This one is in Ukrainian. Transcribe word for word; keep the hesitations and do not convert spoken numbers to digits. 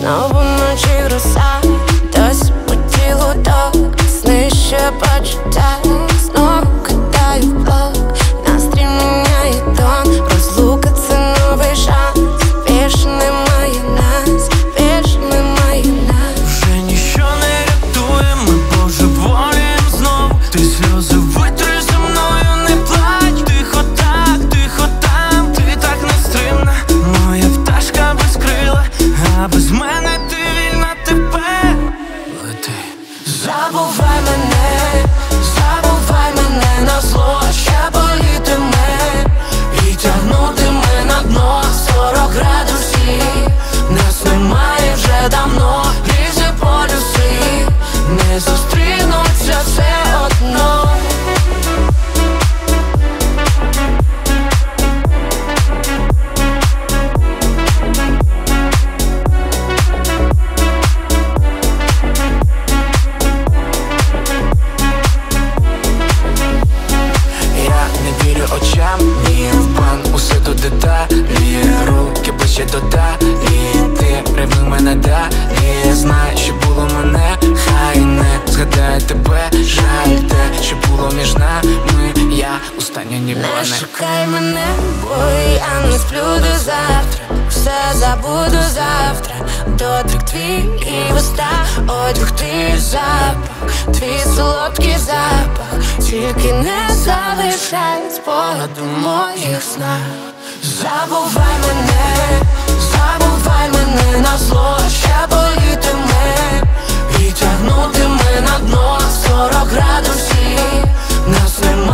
Знову ночі роса, досі по тілу ток. Сни ще почитаю, знову кидаю в блок. Настрій міняє тон, розлука це новий шанс. Більше немає нас, більше немає нас. Вже ніщо не рятує, ми божеволієм знову. Ти сльози витри зі мною, не плач. Тихо так, тихо там, ти так нестримна. Моя пташка без крила, а без мене ти вільна тепер. Лети. Забувай мене, забувай мене на зло. Ще болітиме і тягнутиме на дно. Сорок градусів, нас немає вже давно. Лізе полюси, не зустрінуться все одно. Я не вірю очам, ні в бан, усе до деталі. Руки ближче до талії, ти ревнуй мене далі. Знай, що було мене, хай не згадає тебе. Жаль те, що було між нами, я останнє ніколи Не не. шукай мене, бо я не сплю до завтра. Все забуду завтра. Дотик твій і уста, одяг твій запах, твій солодкий запах. Тільки не залишай спогаду в моїх снах. Забувай мене, забувай мене на зло. Ще болітиме і тягнутиме на дно. Сорок градусів, нас немає